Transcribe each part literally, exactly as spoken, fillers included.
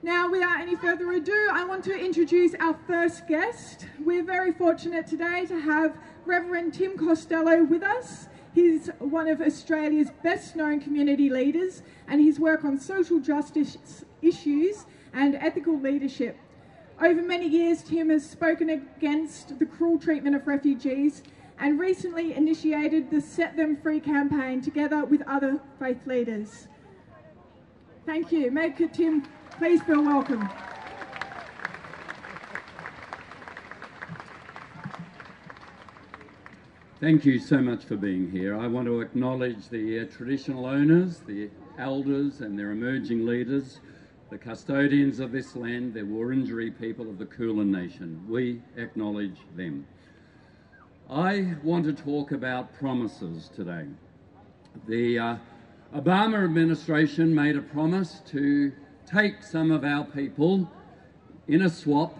Now, without any further ado, I want to introduce our first guest. We're very fortunate today to have Reverend Tim Costello with us. He's one of Australia's best-known community leaders, and his work on social justice issues and ethical leadership. Over many years, Tim has spoken against the cruel treatment of refugees and recently initiated the Set Them Free campaign together with other faith leaders. Thank you. May Tim please feel welcome. Thank you so much for being here. I want to acknowledge the uh, traditional owners, the elders and their emerging leaders, the custodians of this land, the Wurundjeri people of the Kulin Nation. We acknowledge them. I want to talk about promises today. The uh, Obama administration made a promise to take some of our people in a swap,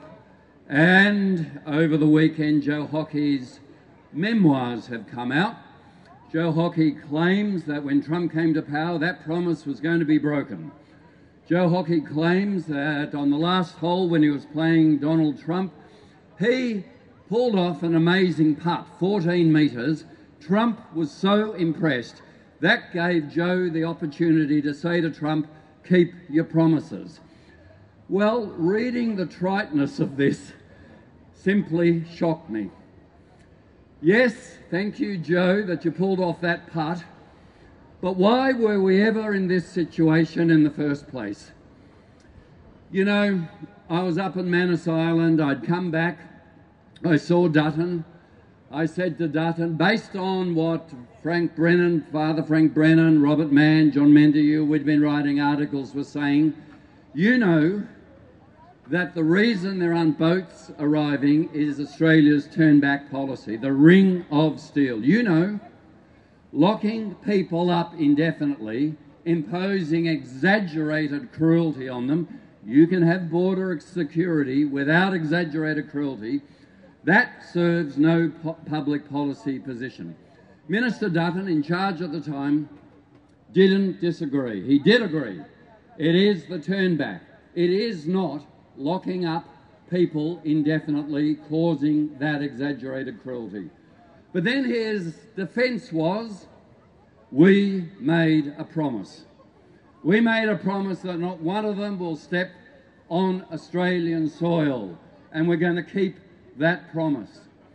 and over the weekend Joe Hockey's memoirs have come out. Joe Hockey claims that when Trump came to power, that promise was going to be broken. Joe Hockey claims that on the last hole when he was playing Donald Trump, he pulled off an amazing putt, fourteen metres. Trump was so impressed. That gave Joe the opportunity to say to Trump, "Keep your promises." Well, reading the triteness of this simply shocked me. Yes, thank you, Joe, that you pulled off that putt, but why were we ever in this situation in the first place? You know, I was up in Manus Island, I'd come back, I saw Dutton. I said to Dutton, based on what Frank Brennan, Father Frank Brennan, Robert Mann, John Mendieu, we'd been writing articles, were saying, you know that the reason there aren't boats arriving is Australia's turn-back policy, the ring of steel. You know, locking people up indefinitely, imposing exaggerated cruelty on them. You can have border security without exaggerated cruelty. That serves no po- public policy position. Minister Dutton, in charge at the time, didn't disagree. He did agree. It is the turn back. It is not locking up people indefinitely, causing that exaggerated cruelty. But then his defence was, we made a promise. We made a promise that not one of them will step on Australian soil, and we're going to keep that promise.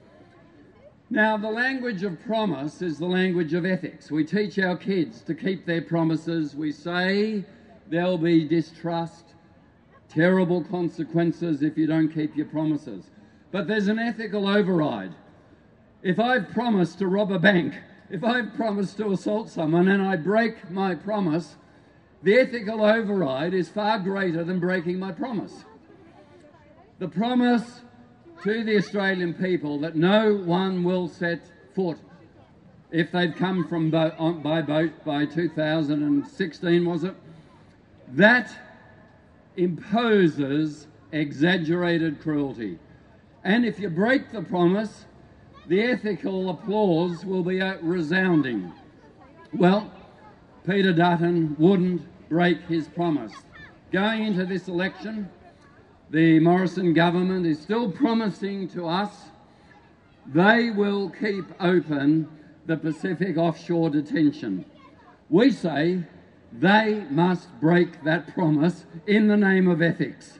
Now, the language of promise is the language of ethics. We teach our kids to keep their promises. We say there'll be distrust, terrible consequences if you don't keep your promises. But there's an ethical override. If I've promised to rob a bank, if I've promised to assault someone and I break my promise, the ethical override is far greater than breaking my promise. The promise to the Australian people that no one will set foot, if they've come from bo- on, by boat by two thousand sixteen, was it? That imposes exaggerated cruelty. And if you break the promise, the ethical applause will be resounding. Well, Peter Dutton wouldn't break his promise. Going into this election, the Morrison government is still promising to us they will keep open the Pacific offshore detention. We say they must break that promise in the name of ethics.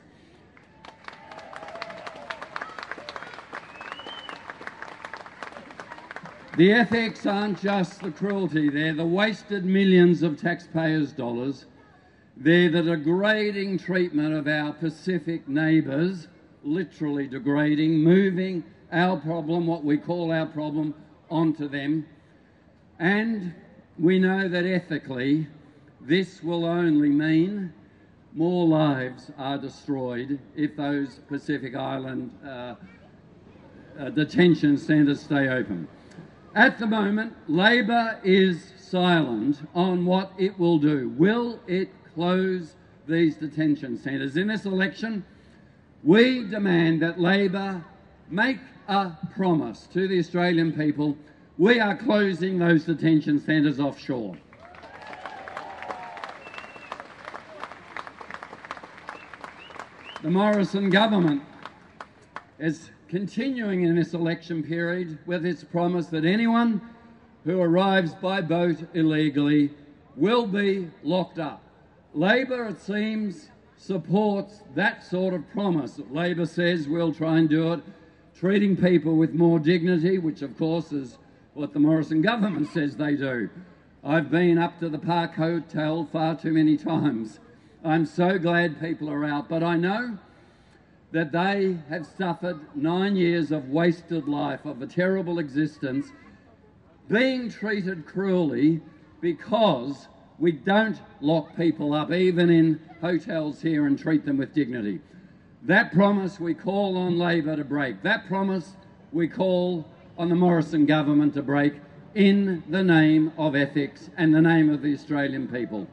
The ethics aren't just the cruelty, they're the wasted millions of taxpayers' dollars. They're the degrading treatment of our Pacific neighbours, literally degrading, moving our problem, what we call our problem, onto them. And we know that ethically, this will only mean more lives are destroyed if those Pacific Island uh, uh, detention centres stay open. At the moment, Labor is silent on what it will do. Will it close these detention centres? In this election, we demand that Labor make a promise to the Australian people. We are closing those detention centres offshore. The Morrison government is continuing in this election period with its promise that anyone who arrives by boat illegally will be locked up. Labor, it seems, supports that sort of promise. Labor says we'll try and do it, treating people with more dignity, which of course is what the Morrison government says they do. I've been up to the Park Hotel far too many times. I'm so glad people are out, but I know that they have suffered nine years of wasted life, of a terrible existence, being treated cruelly because we don't lock people up, even in hotels here, and treat them with dignity. That promise we call on Labor to break. That promise we call on the Morrison government to break in the name of ethics and the name of the Australian people.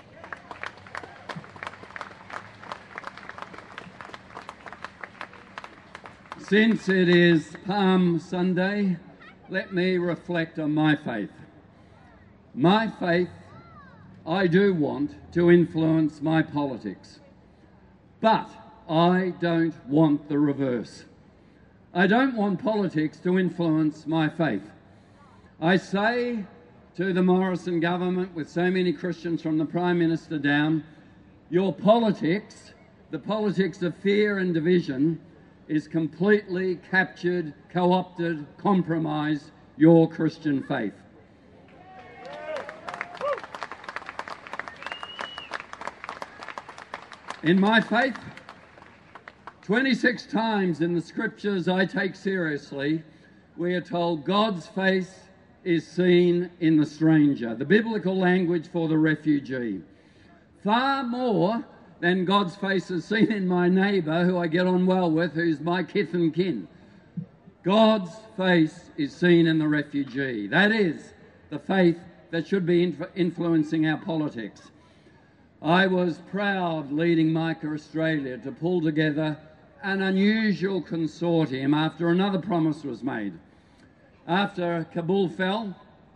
Since it is Palm Sunday, let me reflect on my faith. My faith, I do want to influence my politics, but I don't want the reverse. I don't want politics to influence my faith. I say to the Morrison government, with so many Christians from the Prime Minister down, your politics, the politics of fear and division, is completely captured, co-opted, compromised your Christian faith. In my faith, twenty-six times in the scriptures I take seriously, we are told God's face is seen in the stranger, the biblical language for the refugee. Far more than God's face is seen in my neighbour, who I get on well with, who's my kith and kin. God's face is seen in the refugee. That is the faith that should be inf- influencing our politics. I was proud, leading Micah Australia, to pull together an unusual consortium after another promise was made. After Kabul fell,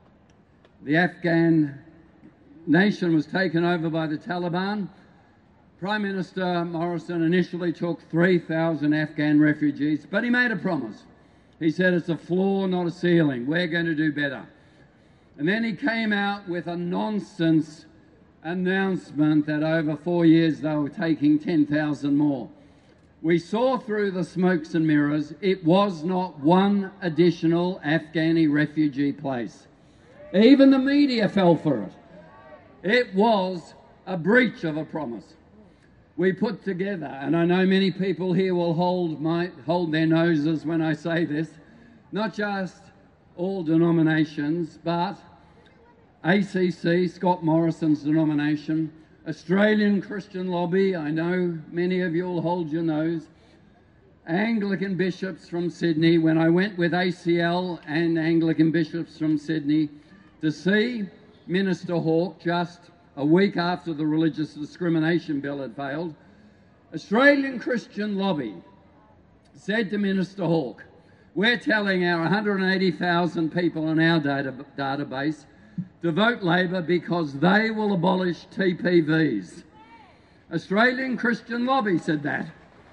the Afghan nation was taken over by the Taliban. Prime Minister Morrison initially took three thousand Afghan refugees, but he made a promise. He said it's a floor, not a ceiling. We're going to do better. And then he came out with a nonsense announcement that over four years they were taking ten thousand more. We saw through the smokes and mirrors it was not one additional Afghani refugee place. Even the media fell for it. It was a breach of a promise. We put together, and I know many people here will hold my hold their noses when I say this, not just all denominations, but A C C, Scott Morrison's denomination, Australian Christian Lobby, I know many of you will hold your nose, Anglican bishops from Sydney. When I went with A C L and Anglican bishops from Sydney to see Minister Hawke just a week after the religious discrimination bill had failed, Australian Christian Lobby said to Minister Hawke, we're telling our one hundred eighty thousand people in our data, database to vote Labor because they will abolish T P Vs. Australian Christian Lobby said that.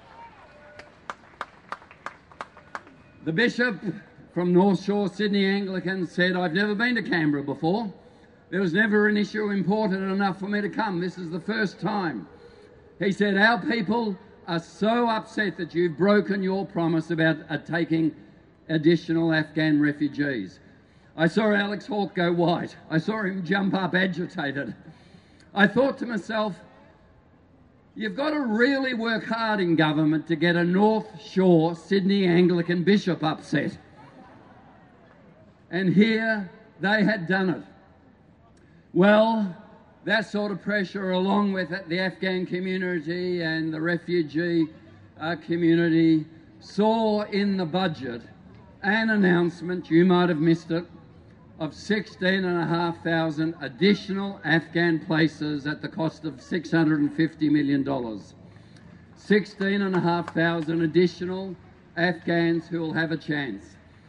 The bishop from North Shore, Sydney Anglican, said, I've never been to Canberra before. There was never an issue important enough for me to come. This is the first time. He said, our people are so upset that you've broken your promise about uh, taking additional Afghan refugees. I saw Alex Hawke go white. I saw him jump up agitated. I thought to myself, you've got to really work hard in government to get a North Shore Sydney Anglican bishop upset. And here they had done it. Well, that sort of pressure, along with the Afghan community and the refugee uh, community, saw in the budget an announcement, you might have missed it, of sixteen thousand five hundred additional Afghan places at the cost of six hundred fifty million dollars. sixteen thousand five hundred additional Afghans who will have a chance.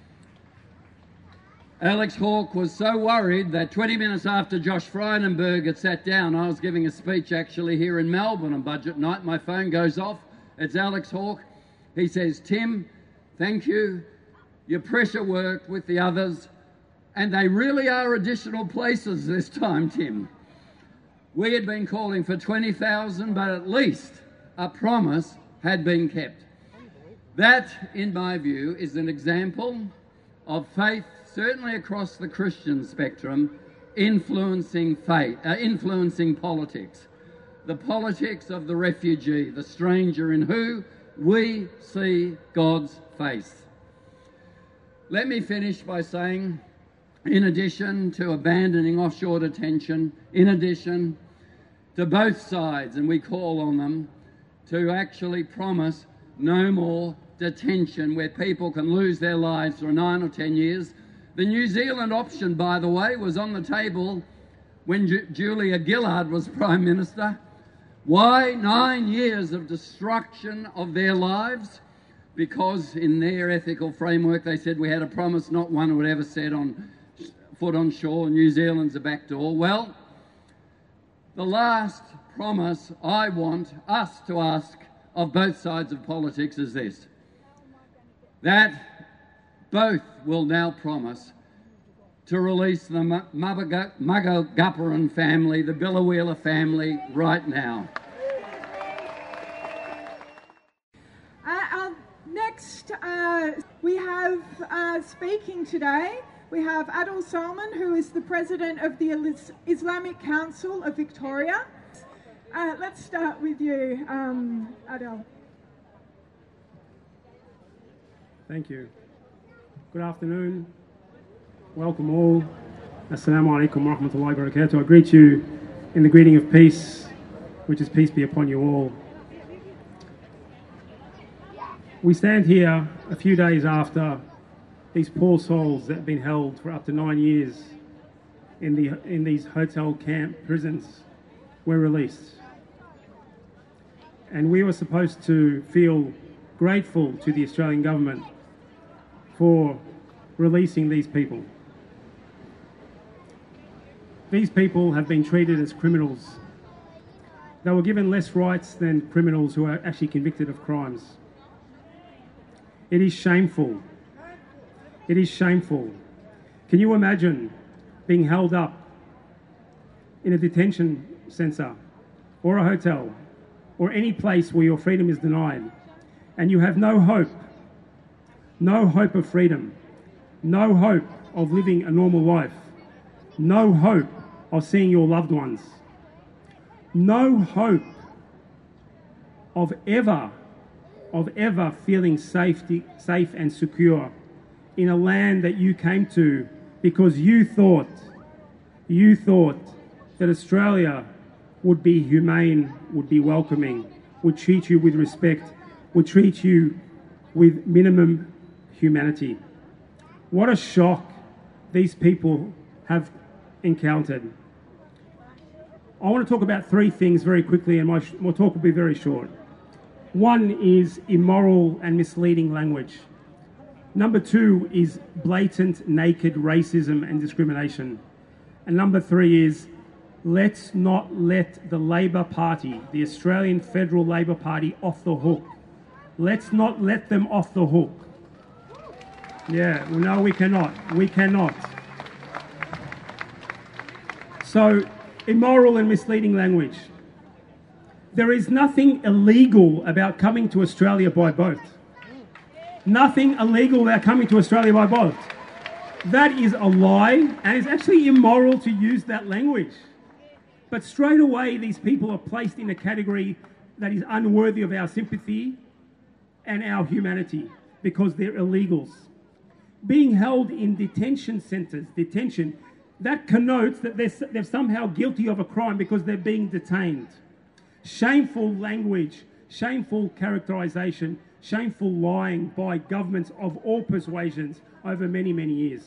Alex Hawke was so worried that twenty minutes after Josh Frydenberg had sat down, I was giving a speech actually here in Melbourne on budget night, my phone goes off It's Alex Hawke. He says, Tim, thank you. Your pressure worked with the others, and they really are additional places this time, Tim. We had been calling for twenty thousand, but at least a promise had been kept. That, in my view, is an example of faith, certainly across the Christian spectrum, influencing faith, uh, influencing politics. The politics of the refugee, the stranger in who we see God's face. Let me finish by saying, in addition to abandoning offshore detention, in addition to both sides, and we call on them to actually promise no more detention where people can lose their lives for nine or ten years. The New Zealand option, by the way, was on the table when Ju- Julia Gillard was Prime Minister. Why nine years of destruction of their lives? Because in their ethical framework they said we had a promise not one would ever set on foot on shore. New Zealand's a back door. Well, the last promise I want us to ask of both sides of politics is this: that both will now promise to release the Muggagapparan family, the Biloela family, right now. Uh, our next, uh, we have uh, speaking today, we have Adel Salman, who is the President of the Islamic Council of Victoria. Uh, let's start with you, um, Adel. Thank you. Good afternoon. Welcome all. Assalamu alaikum wa rahmatullahi wa barakatuh. I greet you in the greeting of peace, which is peace be upon you all. We stand here a few days after these poor souls that have been held for up to nine years in, the, in these hotel camp prisons were released. And we were supposed to feel grateful to the Australian government for releasing these people. These people have been treated as criminals. They were given less rights than criminals who are actually convicted of crimes. It is shameful. It is shameful. Can you imagine being held up in a detention centre or a hotel or any place where your freedom is denied, and you have no hope, no hope of freedom, no hope of living a normal life, no hope of seeing your loved ones, no hope of ever, of ever feeling safety, safe and secure in a land that you came to because you thought, you thought that Australia would be humane, would be welcoming, would treat you with respect, would treat you with minimum humanity. What a shock these people have encountered. I want to talk about three things very quickly, and my, my talk will be very short. One is immoral and misleading language. Number two is blatant, naked racism and discrimination. And number three is, let's not let the Labor Party, the Australian Federal Labor Party, off the hook. Let's not let them off the hook. Yeah, well, no, we cannot. We cannot. So, immoral and misleading language. There is nothing illegal about coming to Australia by boat. Nothing illegal about coming to Australia by boat. That is a lie, and it's actually immoral to use that language. But straight away, these people are placed in a category that is unworthy of our sympathy and our humanity because they're illegals. Being held in detention centres, detention, that connotes that they're, they're somehow guilty of a crime because they're being detained. Shameful language, shameful characterisation, shameful lying by governments of all persuasions over many, many years.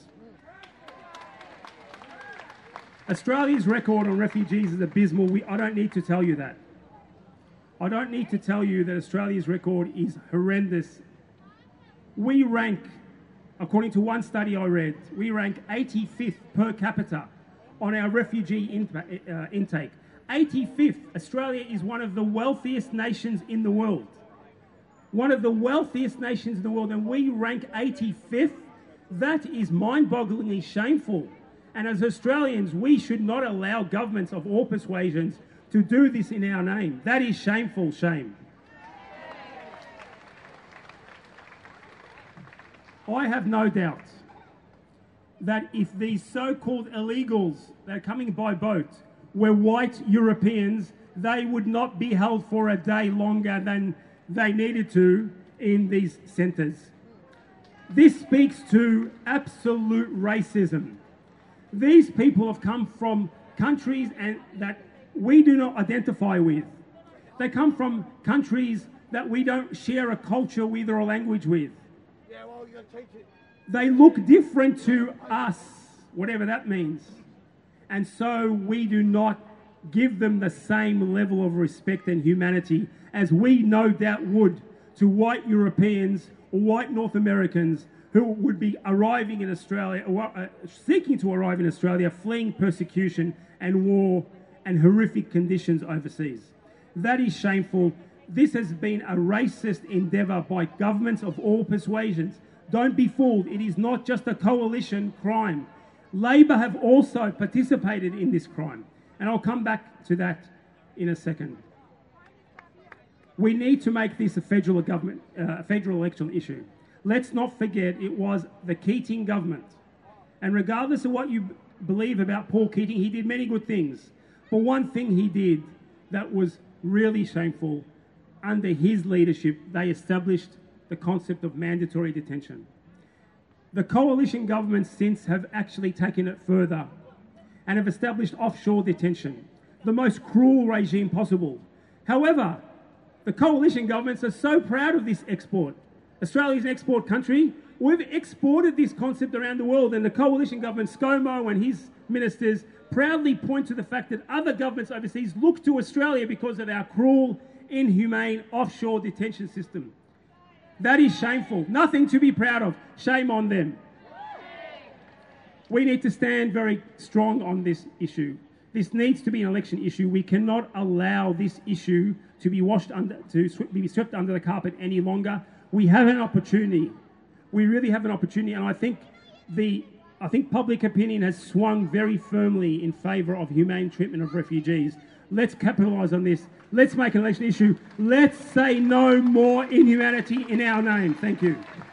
Australia's record on refugees is abysmal. We, I don't need to tell you that. I don't need to tell you that Australia's record is horrendous. We rank, according to one study I read, we rank eighty-fifth per capita on our refugee in, uh, intake. eighty-fifth. Australia is one of the wealthiest nations in the world. one of the wealthiest nations in the world, and we rank eighty-fifth. That is mind-bogglingly shameful. And as Australians, we should not allow governments of all persuasions to do this in our name. That is shameful shame. I have no doubt that if these so-called illegals that are coming by boat were white Europeans, they would not be held for a day longer than they needed to in these centres. This speaks to absolute racism. These people have come from countries and that we do not identify with. They come from countries that we don't share a culture with or a language with. Yeah, well, you're gonna teach it. They look different to us, whatever that means. And so we do not give them the same level of respect and humanity as we no doubt would to white Europeans or white North Americans who would be arriving in Australia, or uh, seeking to arrive in Australia, fleeing persecution and war and horrific conditions overseas. That is shameful. This has been a racist endeavour by governments of all persuasions. Don't be fooled. It is not just a coalition crime. Labor have also participated in this crime. And I'll come back to that in a second. We need to make this a federal government, uh, federal election issue. Let's not forget it was the Keating government. And regardless of what you believe about Paul Keating, he did many good things. But one thing he did that was really shameful, under his leadership, they established the concept of mandatory detention. The coalition governments since have actually taken it further and have established offshore detention, the most cruel regime possible. However, the coalition governments are so proud of this export. Australia's an export country. We've exported this concept around the world, and the coalition government, ScoMo and his ministers, proudly point to the fact that other governments overseas look to Australia because of our cruel, inhumane offshore detention system. That is shameful. Nothing to be proud of. Shame on them. We need to stand very strong on this issue. This needs to be an election issue. We cannot allow this issue to be washed under, to be swept under the carpet any longer. We have an opportunity. We really have an opportunity, and I think the I think public opinion has swung very firmly in favour of humane treatment of refugees. Let's capitalise on this. Let's make an election issue. Let's say no more inhumanity in our name. Thank you.